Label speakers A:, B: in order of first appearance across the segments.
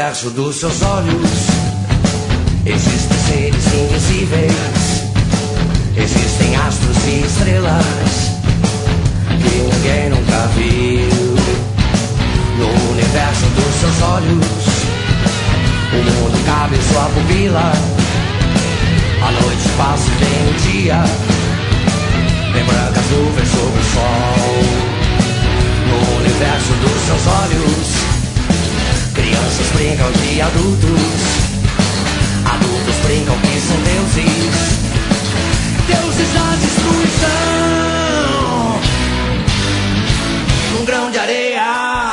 A: universo dos seus olhos existem seres invisíveis, existem astros e estrelas que ninguém nunca viu. No universo dos seus olhos o mundo cabe em sua pupila. A noite passa e vem o dia, vem brancas nuvens sobre o sol. No universo dos seus olhos crianças brincam de adultos, adultos brincam que são deuses, deuses da destruição. Num grão de areia,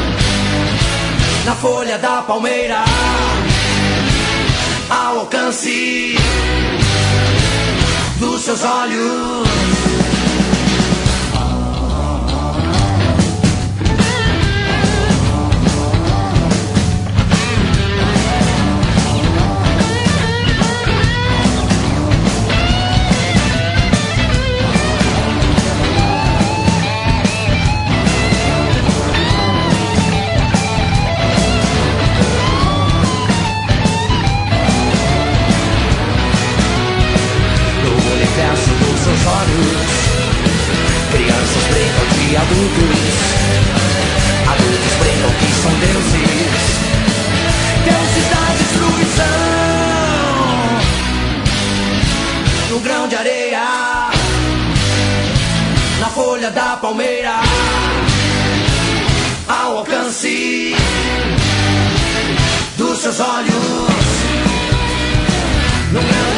A: na folha da palmeira, ao alcance dos seus olhos. Crianças brincam de adultos, adultos brincam que são deuses, deuses da destruição. No grão de areia, na folha da palmeira, ao alcance dos seus olhos. No grão